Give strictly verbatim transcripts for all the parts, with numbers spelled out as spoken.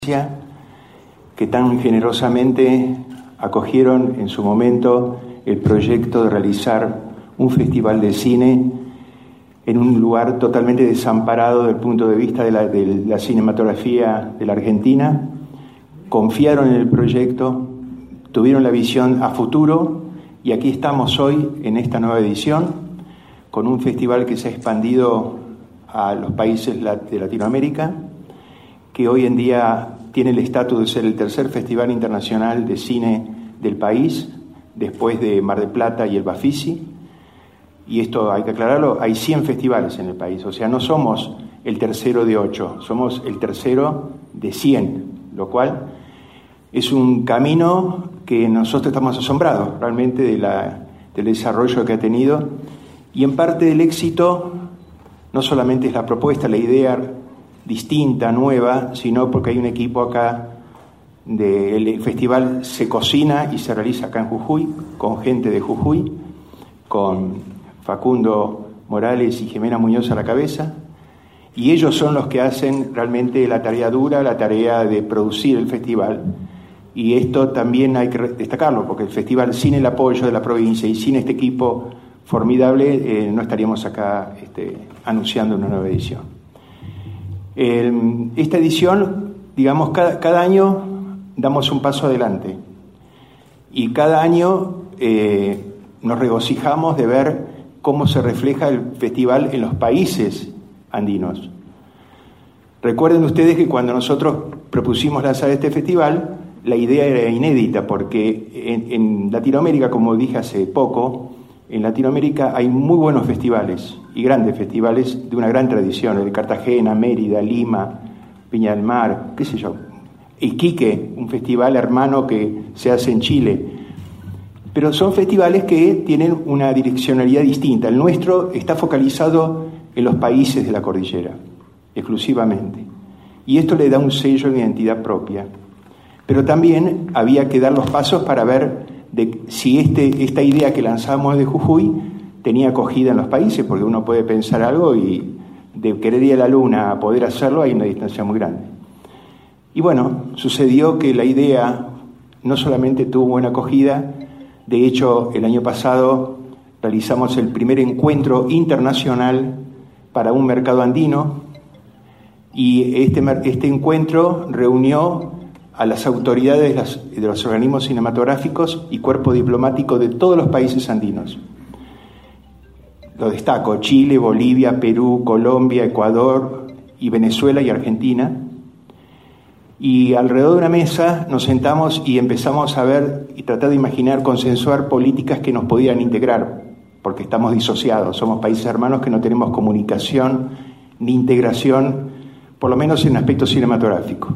que tan generosamente acogieron en su momento el proyecto de realizar un festival de cine en un lugar totalmente desamparado desde el punto de vista de la, de la cinematografía de la Argentina. Confiaron en el proyecto, tuvieron la visión a futuro y aquí estamos hoy en esta nueva edición con un festival que se ha expandido a los países de Latinoamérica, que hoy en día tiene el estatus de ser el tercer festival internacional de cine del país, después de Mar del Plata y el Bafisi. Y esto hay que aclararlo, hay cien festivales en el país, o sea, no somos el tercero de ocho, somos el tercero de cien, lo cual es un camino que nosotros estamos asombrados realmente de la, del desarrollo que ha tenido, y en parte del éxito no solamente es la propuesta, la idea distinta, nueva, sino porque hay un equipo acá del de, festival se cocina y se realiza acá en Jujuy, con gente de Jujuy, con Facundo Morales y Jimena Muñoz a la cabeza, y ellos son los que hacen realmente la tarea dura, la tarea de producir el festival. Y esto también hay que destacarlo, porque el festival sin el apoyo de la provincia y sin este equipo formidable eh, no estaríamos acá este, anunciando una nueva edición. Eh, esta edición, digamos, cada, cada año damos un paso adelante y cada año eh, nos regocijamos de ver cómo se refleja el festival en los países andinos. Recuerden ustedes que cuando nosotros propusimos lanzar este festival, la idea era inédita, porque en, en Latinoamérica, como dije hace poco, en Latinoamérica hay muy buenos festivales y grandes festivales de una gran tradición, el de Cartagena, Mérida, Lima, Viña del Mar, qué sé yo, Iquique, un festival hermano que se hace en Chile. Pero son festivales que tienen una direccionalidad distinta. El nuestro está focalizado en los países de la cordillera, exclusivamente. Y esto le da un sello de identidad propia. Pero también había que dar los pasos para ver de si este, esta idea que lanzamos de Jujuy tenía acogida en los países, porque uno puede pensar algo y de querer ir a la luna a poder hacerlo hay una distancia muy grande. Y bueno, sucedió que la idea no solamente tuvo buena acogida, de hecho el año pasado realizamos el primer encuentro internacional para un mercado andino, y este, este encuentro reunió a las autoridades de, las, de los organismos cinematográficos y cuerpo diplomático de todos los países andinos. Lo destaco: Chile, Bolivia, Perú, Colombia, Ecuador y Venezuela y Argentina. Y alrededor de una mesa nos sentamos y empezamos a ver y tratar de imaginar, consensuar políticas que nos podían integrar, porque estamos disociados, somos países hermanos que no tenemos comunicación ni integración, por lo menos en aspecto cinematográfico.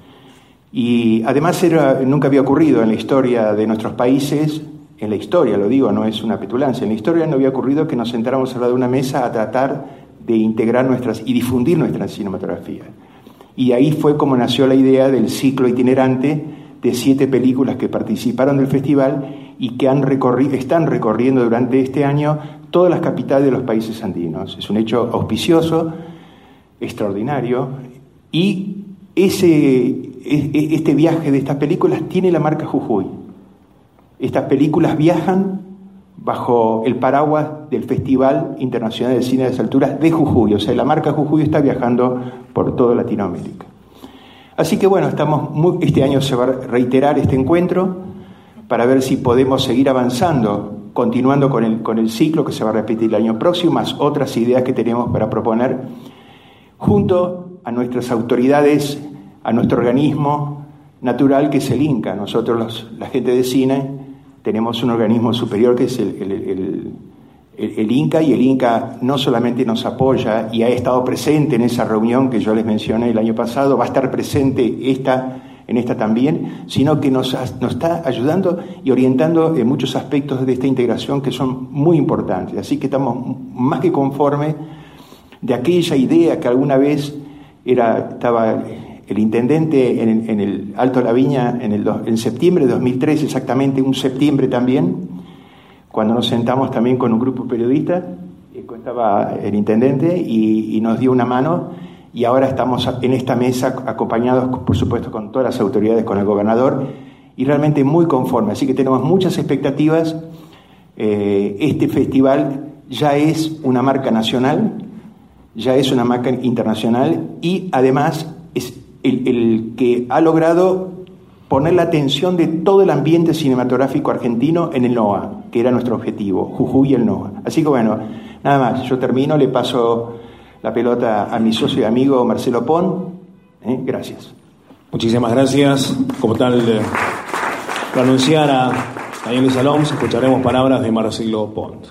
Y además era, nunca había ocurrido en la historia de nuestros países, en la historia lo digo, no es una petulancia, en la historia no había ocurrido que nos sentáramos al lado de una mesa a tratar de integrar nuestras y difundir nuestra cinematografía. Y ahí fue como nació la idea del ciclo itinerante de siete películas que participaron del festival y que han recorri- están recorriendo durante este año todas las capitales de los países andinos. Es un hecho auspicioso, extraordinario, y ese... Este viaje de estas películas tiene la marca Jujuy. Estas películas viajan bajo el paraguas del Festival Internacional de Cine de las Alturas de Jujuy, o sea, la marca Jujuy está viajando por toda Latinoamérica. Así que bueno, estamos muy, este año se va a reiterar este encuentro para ver si podemos seguir avanzando, continuando con el, con el ciclo que se va a repetir el año próximo, más otras ideas que tenemos para proponer junto a nuestras autoridades, a nuestro organismo natural que es el INCA. Nosotros, los, la gente de cine, tenemos un organismo superior que es el, el, el, el, el INCA, y el INCA no solamente nos apoya y ha estado presente en esa reunión que yo les mencioné el año pasado, va a estar presente esta, en esta también, sino que nos, nos está ayudando y orientando en muchos aspectos de esta integración que son muy importantes. Así que estamos más que conformes de aquella idea que alguna vez era, estaba... El intendente en, en el Alto La Viña en, el, en septiembre de dos mil trece, exactamente un septiembre también, cuando nos sentamos también con un grupo de periodistas, estaba el intendente y, y nos dio una mano, y ahora estamos en esta mesa acompañados, por supuesto, con todas las autoridades, con el gobernador, y realmente muy conforme. Así que tenemos muchas expectativas. Eh, este festival ya es una marca nacional, ya es una marca internacional, y además es el, el que ha logrado poner la atención de todo el ambiente cinematográfico argentino en el NOA, que era nuestro objetivo, Jujuy y el NOA. Así que bueno, nada más, yo termino, le paso la pelota a mi socio y amigo Marcelo Pont. ¿Eh? Gracias. Muchísimas gracias. Como tal, eh, lo anunciara Daniel Salom, escucharemos palabras de Marcelo Pont.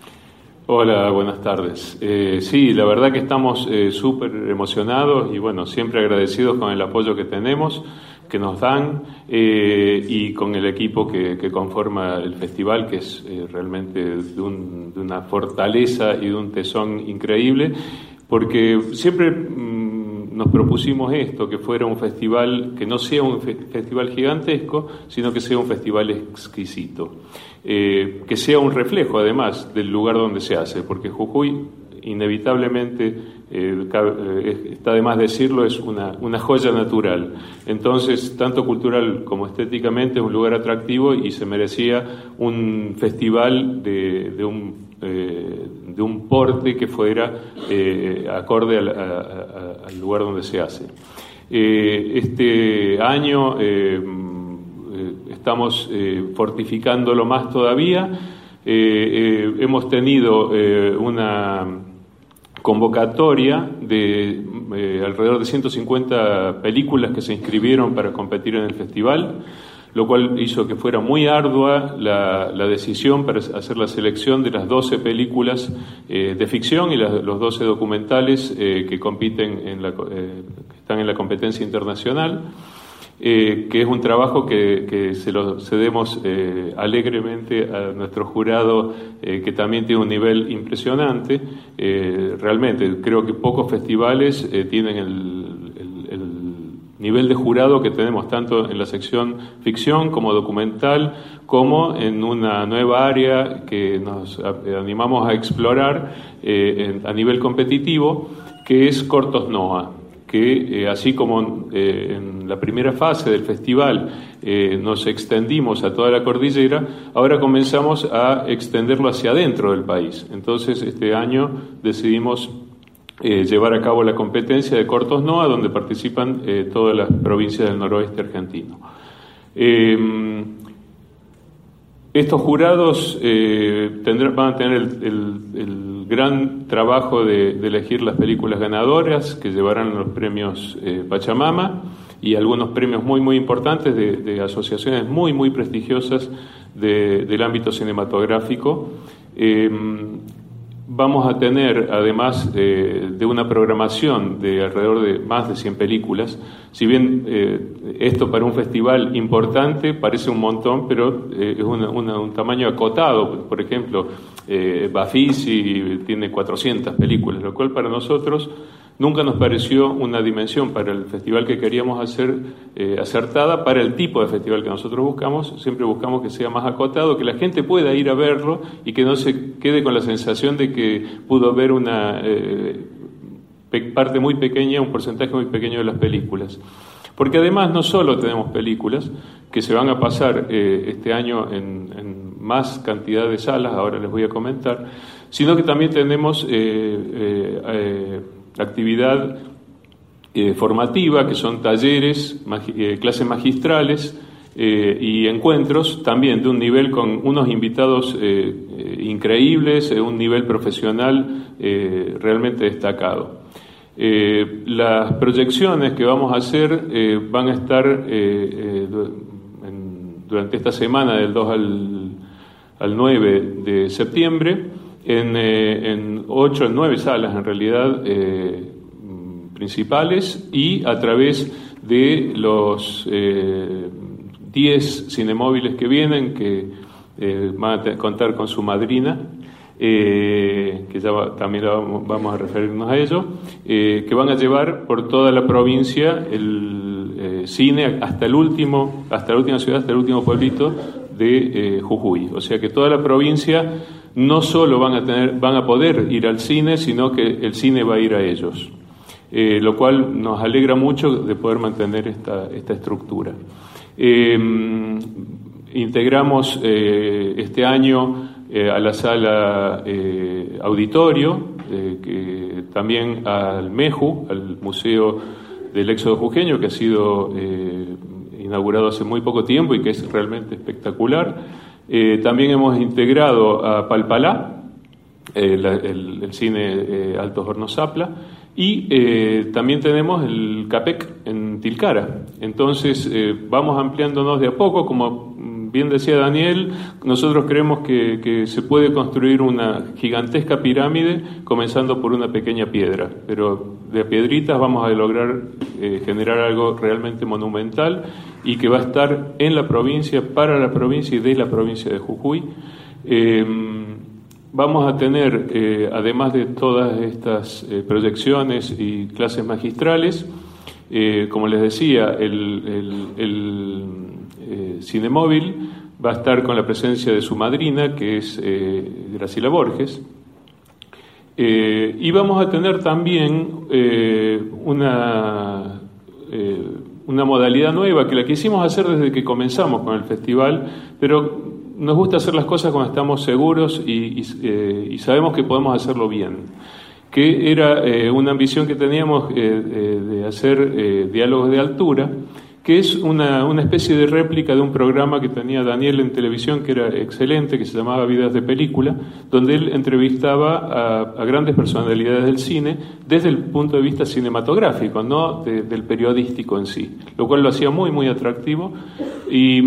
Hola, buenas tardes. Eh, sí, la verdad que estamos eh, súper emocionados y bueno, siempre agradecidos con el apoyo que tenemos, que nos dan, eh, y con el equipo que, que conforma el festival, que es eh, realmente de, un, de una fortaleza y de un tesón increíble, porque siempre mmm, nos propusimos esto, que fuera un festival, que no sea un fe- festival gigantesco, sino que sea un festival exquisito, eh, que sea un reflejo además del lugar donde se hace, porque Jujuy inevitablemente, eh, cabe, eh, está de más decirlo, es una, una joya natural. Entonces, tanto cultural como estéticamente es un lugar atractivo y se merecía un festival de, de, un, eh, de un porte que fuera eh, acorde al, a, a, al lugar donde se hace. Eh, este año eh, estamos eh, fortificándolo más todavía. Eh, eh, hemos tenido eh, una convocatoria de eh, alrededor de ciento cincuenta películas que se inscribieron para competir en el festival, lo cual hizo que fuera muy ardua la, la decisión para hacer la selección de las doce películas eh, de ficción y las, los doce documentales eh, que compiten en la, eh, que están en la competencia internacional. Eh, que es un trabajo que, que se lo cedemos eh, alegremente a nuestro jurado, eh, que también tiene un nivel impresionante. Eh, realmente creo que pocos festivales eh, tienen el, el, el nivel de jurado que tenemos tanto en la sección ficción como documental, como en una nueva área que nos animamos a explorar eh, en, a nivel competitivo, que es Cortos NOA, que eh, así como eh, en la primera fase del festival eh, nos extendimos a toda la cordillera, ahora comenzamos a extenderlo hacia adentro del país. Entonces, este año decidimos eh, llevar a cabo la competencia de Cortos NOA, donde participan eh, todas las provincias del noroeste argentino. Eh, Estos jurados eh, tendrán, van a tener el, el, el gran trabajo de, de elegir las películas ganadoras que llevarán los premios eh, Pachamama y algunos premios muy muy importantes de, de asociaciones muy muy prestigiosas de, del ámbito cinematográfico. Eh, Vamos a tener, además eh, de una programación de alrededor de más de cien películas, si bien eh, esto para un festival importante parece un montón, pero eh, es una, una, un tamaño acotado. Por ejemplo, eh, Bafisi tiene cuatrocientas películas, lo cual para nosotros nunca nos pareció una dimensión para el festival que queríamos hacer eh, acertada para el tipo de festival que nosotros buscamos. Siempre buscamos que sea más acotado, que la gente pueda ir a verlo y que no se quede con la sensación de que pudo ver una eh, parte muy pequeña, un porcentaje muy pequeño de las películas. Porque además no solo tenemos películas que se van a pasar eh, este año en, en más cantidad de salas, ahora les voy a comentar, sino que también tenemos eh, eh, eh, actividad eh, formativa, que son talleres, magi- eh, clases magistrales eh, y encuentros también de un nivel con unos invitados eh, eh, increíbles, eh, un nivel profesional eh, realmente destacado. Eh, las proyecciones que vamos a hacer eh, van a estar eh, eh, en, durante esta semana del dos al, al nueve de septiembre en, eh, en ocho, en nueve salas en realidad eh, principales, y a través de los eh, diez cinemóviles que vienen, que eh, van a te- contar con su madrina, eh, que ya va, también vamos, vamos a referirnos a ello, eh, que van a llevar por toda la provincia el eh, cine hasta el último, hasta la última ciudad, hasta el último pueblito de eh, Jujuy. O sea que toda la provincia no solo van a tener, van a poder ir al cine, sino que el cine va a ir a ellos. eh, lo cual nos alegra mucho de poder mantener esta, esta estructura. Eh, integramos eh, este año eh, a la sala eh, auditorio, eh, que también al MEJU, al Museo del Éxodo Jujeño, que ha sido eh, inaugurado hace muy poco tiempo y que es realmente espectacular. Eh, también hemos integrado a Palpalá, eh, la, el, el cine eh, Altos Hornos Zapla, y eh, también tenemos el CAPEC en Tilcara. Entonces eh, vamos ampliándonos de a poco. Como bien decía Daniel, nosotros creemos que, que se puede construir una gigantesca pirámide comenzando por una pequeña piedra, pero de piedritas vamos a lograr eh, generar algo realmente monumental y que va a estar en la provincia, para la provincia y de la provincia de Jujuy. Eh, Vamos a tener, eh, además de todas estas eh, proyecciones y clases magistrales, eh, como les decía, el, el, el eh, Cinemóvil va a estar con la presencia de su madrina, que es eh, Graciela Borges, eh, y vamos a tener también eh, una, eh, una modalidad nueva, que la quisimos hacer desde que comenzamos con el festival, pero nos gusta hacer las cosas cuando estamos seguros y, y, eh, y sabemos que podemos hacerlo bien, que era eh, una ambición que teníamos eh, eh, de hacer eh, diálogos de altura, que es una, una especie de réplica de un programa que tenía Daniel en televisión, que era excelente, que se llamaba Vidas de Película, donde él entrevistaba a, a grandes personalidades del cine desde el punto de vista cinematográfico, no de, del periodístico en sí, lo cual lo hacía muy, muy atractivo. Y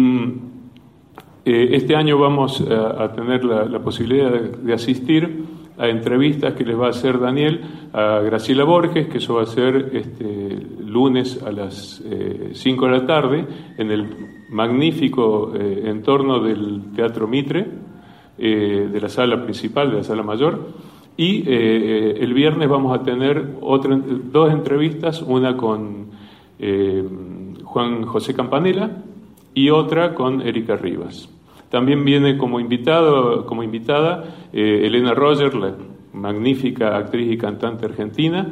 Eh, este año vamos a, a tener la, la posibilidad de, de asistir a entrevistas que les va a hacer Daniel a Graciela Borges, que eso va a ser este lunes a las eh, cinco de la tarde en el magnífico eh, entorno del Teatro Mitre, eh, de la sala principal, de la sala mayor. Y eh, el viernes vamos a tener otra, dos entrevistas, una con eh, Juan José Campanella y otra con Erika Rivas. También viene como invitado, como invitada eh, Elena Roger, la magnífica actriz y cantante argentina,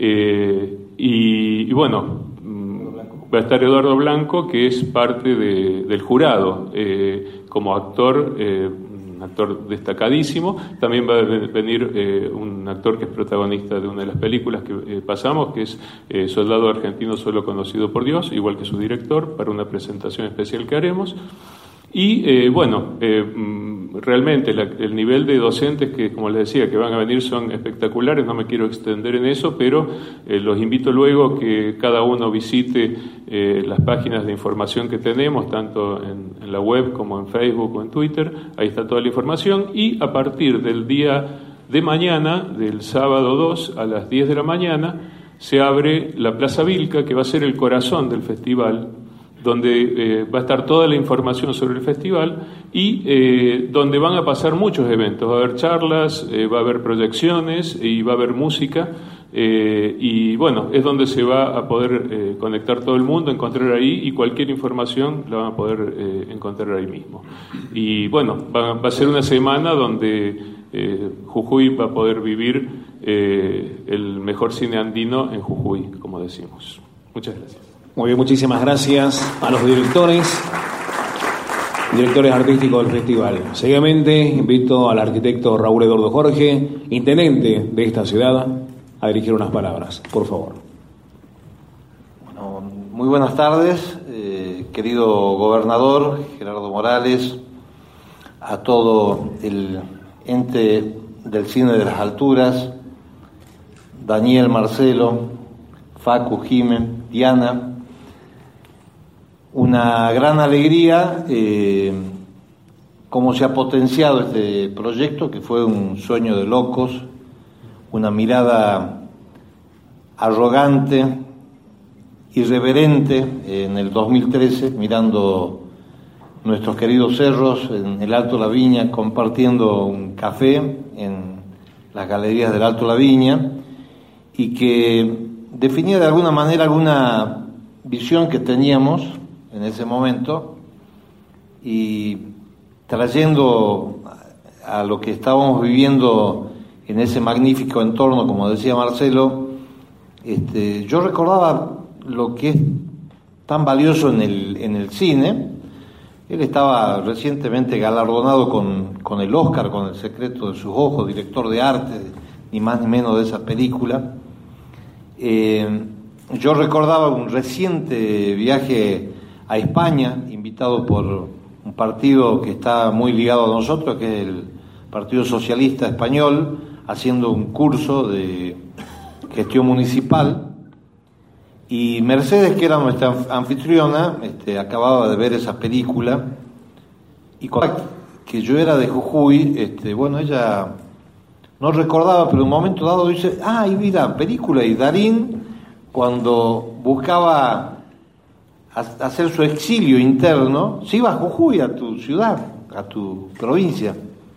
eh, y, y bueno, va a estar Eduardo Blanco, que es parte de, del jurado, eh, como actor, eh, un actor destacadísimo. También va a venir eh, un actor que es protagonista de una de las películas que eh, pasamos, que es eh, Soldado Argentino Solo Conocido por Dios, igual que su director, para una presentación especial que haremos. Y eh, bueno, eh, realmente la, el nivel de docentes que, como les decía, que van a venir son espectaculares. No me quiero extender en eso, pero eh, los invito luego que cada uno visite eh, las páginas de información que tenemos, tanto en, en la web como en Facebook o en Twitter. Ahí está toda la información, y a partir del día de mañana, del sábado dos a las diez de la mañana, se abre la Plaza Vilca, que va a ser el corazón del festival, donde eh, va a estar toda la información sobre el festival y eh, donde van a pasar muchos eventos. Va a haber charlas, eh, va a haber proyecciones y va a haber música, eh, y bueno, es donde se va a poder eh, conectar todo el mundo, encontrar ahí, y cualquier información la van a poder eh, encontrar ahí mismo. Y bueno, va, va a ser una semana donde eh, Jujuy va a poder vivir eh, el mejor cine andino en Jujuy, como decimos. Muchas gracias. Muy bien, muchísimas gracias a los directores, directores artísticos del festival. Seguidamente invito al arquitecto Raúl Eduardo Jorge, intendente de esta ciudad, a dirigir unas palabras. Por favor. Bueno, muy buenas tardes, eh, querido gobernador Gerardo Morales, a todo el ente del cine de las alturas, Daniel, Marcelo, Facu, Jimen, Diana. Una gran alegría eh, cómo se ha potenciado este proyecto, que fue un sueño de locos, una mirada arrogante, irreverente en el dos mil trece, mirando nuestros queridos cerros en el Alto La Viña, compartiendo un café en las galerías del Alto La Viña, y que definía de alguna manera alguna visión que teníamos en ese momento, y trayendo a lo que estábamos viviendo en ese magnífico entorno, como decía Marcelo, este, yo recordaba lo que es tan valioso en el, en el cine. Él estaba recientemente galardonado con, con el Oscar, con El secreto de sus ojos, director de arte, ni más ni menos de esa película. Eh, yo recordaba un reciente viaje a España, invitado por un partido que está muy ligado a nosotros, que es el Partido Socialista Español, haciendo un curso de gestión municipal. Y Mercedes, que era nuestra anfitriona, este, acababa de ver esa película, y que yo era de Jujuy, este, bueno, ella no recordaba, pero en un momento dado dice, ah, y vi la película, y Darín, cuando buscaba hacer su exilio interno, se iba a Jujuy, a tu ciudad, a tu provincia.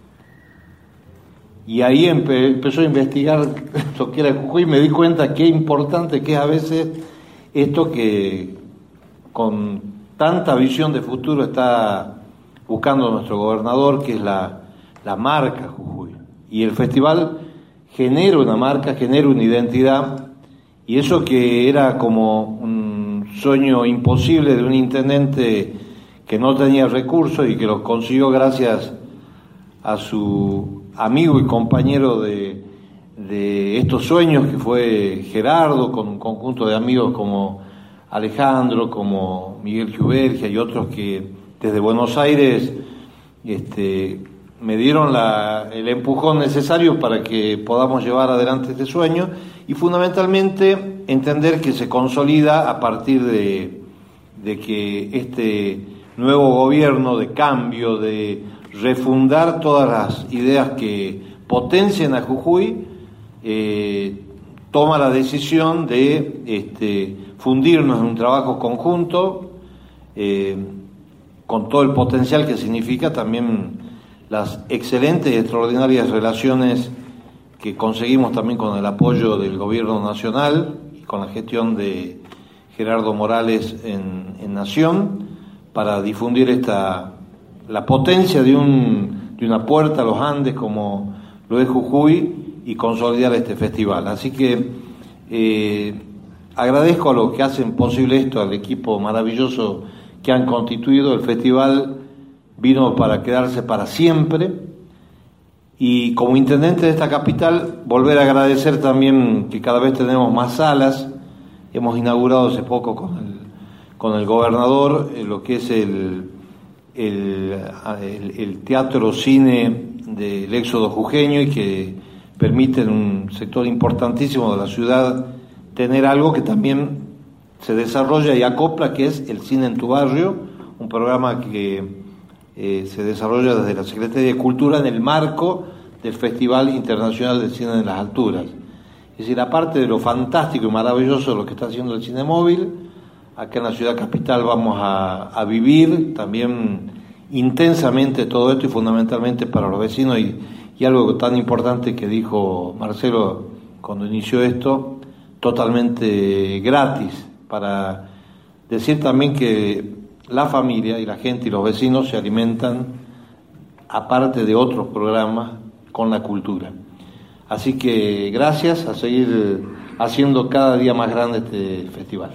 Y ahí empe- empezó a investigar lo que era Jujuy, y me di cuenta qué importante que es a veces esto que con tanta visión de futuro está buscando nuestro gobernador, que es la, la marca Jujuy. Y el festival genera una marca, genera una identidad, y eso que era como un sueño imposible de un intendente que no tenía recursos y que lo consiguió gracias a su amigo y compañero de de estos sueños, que fue Gerardo, con un conjunto de amigos como Alejandro, como Miguel Giubergia y otros que desde Buenos Aires este, me dieron la, el empujón necesario para que podamos llevar adelante este sueño, y fundamentalmente entender que se consolida a partir de, de que este nuevo gobierno de cambio, de refundar todas las ideas que potencian a Jujuy, Eh, toma la decisión de este, fundirnos en un trabajo conjunto, eh, con todo el potencial que significa también las excelentes y extraordinarias relaciones que conseguimos también con el apoyo del gobierno nacional y con la gestión de Gerardo Morales en, en Nación, para difundir esta la potencia de, un, de una puerta a los Andes como lo es Jujuy, y consolidar este festival. Así que eh, agradezco a los que hacen posible esto, al equipo maravilloso que han constituido. El festival vino para quedarse para siempre, y como intendente de esta capital, volver a agradecer también que cada vez tenemos más salas. Hemos inaugurado hace poco con el, con el gobernador eh, lo que es el, el, el, el teatro cine del éxodo jujeño, y que permite en un sector importantísimo de la ciudad tener algo que también se desarrolla y acopla, que es el Cine en tu Barrio, un programa que eh, se desarrolla desde la Secretaría de Cultura en el marco del Festival Internacional de Cine en las Alturas. Es decir, aparte de lo fantástico y maravilloso de lo que está haciendo el cine móvil, acá en la ciudad capital vamos a, a vivir también intensamente todo esto, y fundamentalmente para los vecinos, y Y algo tan importante que dijo Marcelo cuando inició esto, totalmente gratis, para decir también que la familia y la gente y los vecinos se alimentan, aparte de otros programas, con la cultura. Así que gracias, a seguir haciendo cada día más grande este festival.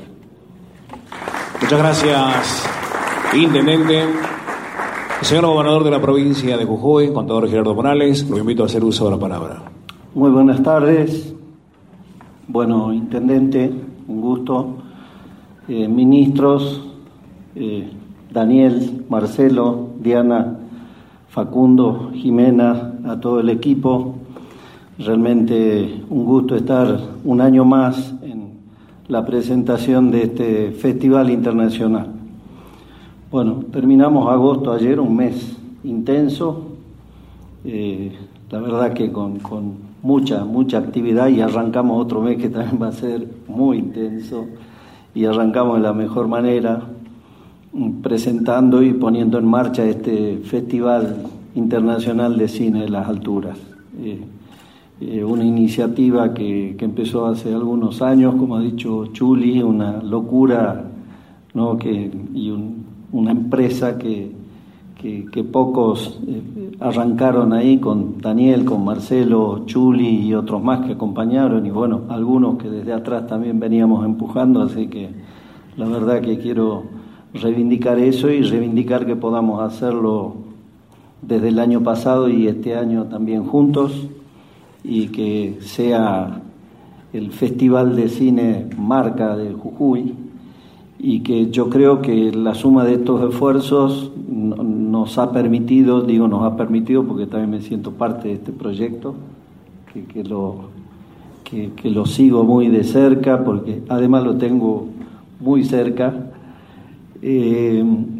Muchas gracias, intendente. Señor gobernador de la provincia de Jujuy, contador Gerardo Morales, lo invito a hacer uso de la palabra. Muy buenas tardes. Bueno, intendente, un gusto. Eh, ministros, eh, Daniel, Marcelo, Diana, Facundo, Jimena, a todo el equipo. Realmente un gusto estar un año más en la presentación de este Festival Internacional. Bueno, terminamos agosto ayer, un mes intenso, eh, la verdad que con, con mucha, mucha actividad, y arrancamos otro mes que también va a ser muy intenso, y arrancamos de la mejor manera, presentando y poniendo en marcha este Festival Internacional de Cine de las Alturas. Eh, eh, una iniciativa que, que empezó hace algunos años, como ha dicho Chuli, una locura, ¿no? que, y un una empresa que, que, que pocos eh, arrancaron ahí con Daniel, con Marcelo, Chuli y otros más que acompañaron, y bueno, algunos que desde atrás también veníamos empujando, así que la verdad que quiero reivindicar eso y reivindicar que podamos hacerlo desde el año pasado y este año también juntos, y que sea el Festival de Cine Marca de Jujuy, y que yo creo que la suma de estos esfuerzos nos ha permitido, digo nos ha permitido porque también me siento parte de este proyecto, que, que, lo, que, que lo sigo muy de cerca, porque además lo tengo muy cerca, eh,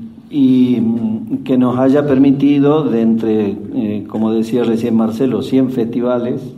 y que nos haya permitido, de entre, eh, como decía recién Marcelo, cien festivales,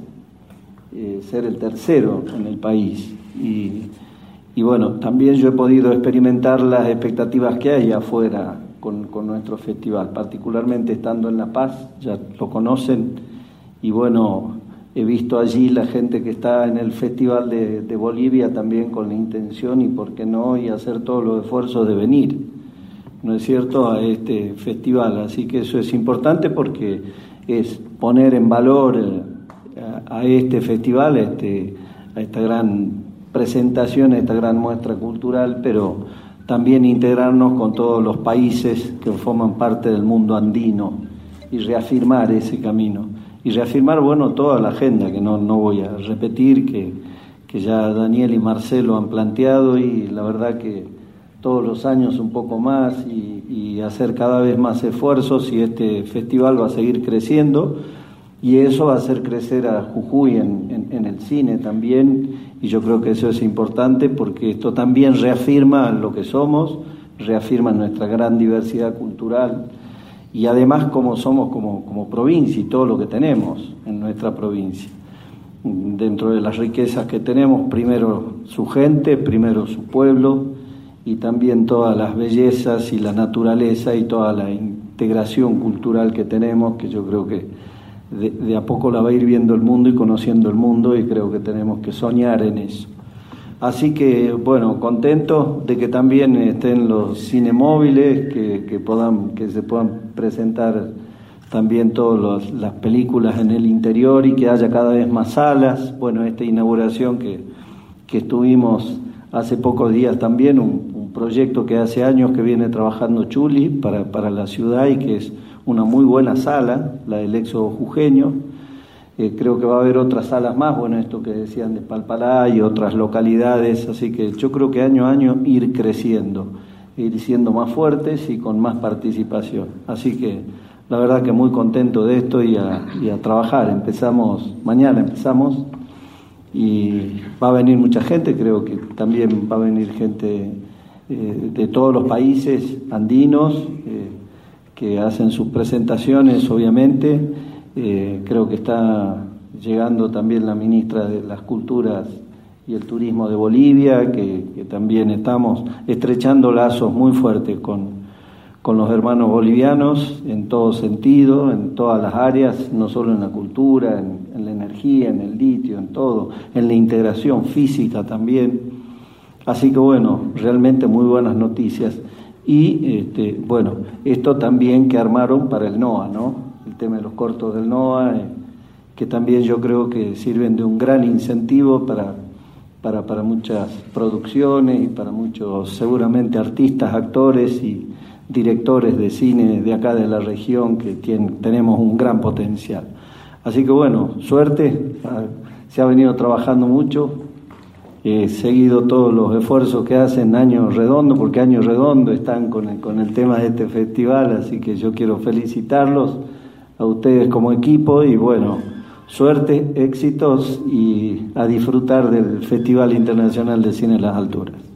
eh, ser el tercero en el país. Y, y bueno, también yo he podido experimentar las expectativas que hay afuera con, con nuestro festival, particularmente estando en La Paz, ya lo conocen, y bueno, he visto allí la gente que está en el Festival de, de Bolivia también con la intención, y por qué no, y hacer todos los esfuerzos de venir, ¿no es cierto?, a este festival. Así que eso es importante porque es poner en valor a, a este festival, a, este, a esta gran presentación, a esta gran muestra cultural, pero también integrarnos con todos los países que forman parte del mundo andino y reafirmar ese camino. Y reafirmar, bueno, toda la agenda, que no, no voy a repetir, que, que ya Daniel y Marcelo han planteado, y la verdad que todos los años un poco más, y, y hacer cada vez más esfuerzos, y este festival va a seguir creciendo, y eso va a hacer crecer a Jujuy en, en, en el cine también, y yo creo que eso es importante porque esto también reafirma lo que somos, reafirma nuestra gran diversidad cultural, y además como somos como, como provincia y todo lo que tenemos en nuestra provincia. Dentro de las riquezas que tenemos, primero su gente, primero su pueblo, y también todas las bellezas y la naturaleza y toda la integración cultural que tenemos, que yo creo que de, de a poco la va a ir viendo el mundo y conociendo el mundo, y creo que tenemos que soñar en eso. Así que, bueno, contento de que también estén los cinemóviles, que, que, puedan, que se puedan presentar también todas las películas en el interior, y que haya cada vez más salas. Bueno, esta inauguración que, que estuvimos hace pocos días también, un, un proyecto que hace años que viene trabajando Chuli para, para la ciudad, y que es una muy buena sala, la del Éxodo Jujeño. Eh, creo que va a haber otras salas más, bueno, esto que decían de Palpalá y otras localidades, así que yo creo que año a año ir creciendo, ir siendo más fuertes y con más participación. Así que la verdad que muy contento de esto, y a, y a trabajar. Empezamos, mañana empezamos, y va a venir mucha gente, creo que también va a venir gente eh, de todos los países andinos, eh, que hacen sus presentaciones, obviamente. Eh, creo que está llegando también la ministra de las Culturas y el Turismo de Bolivia, que, que también estamos estrechando lazos muy fuertes con, con los hermanos bolivianos en todo sentido, en todas las áreas, no solo en la cultura, en, en la energía, en el litio, en todo, en la integración física también. Así que bueno, realmente muy buenas noticias. Y este, bueno, esto también que armaron para el NOA, ¿no? El tema de los cortos del NOA, eh, que también yo creo que sirven de un gran incentivo para, para, para muchas producciones y para muchos, seguramente, artistas, actores y directores de cine de acá de la región, que tienen, tenemos un gran potencial. Así que bueno, suerte, se ha venido trabajando mucho, he seguido todos los esfuerzos que hacen Año Redondo, porque Año Redondo están con el, con el tema de este festival, así que yo quiero felicitarlos a ustedes como equipo, y bueno, suerte, éxitos, y a disfrutar del Festival Internacional de Cine en las Alturas.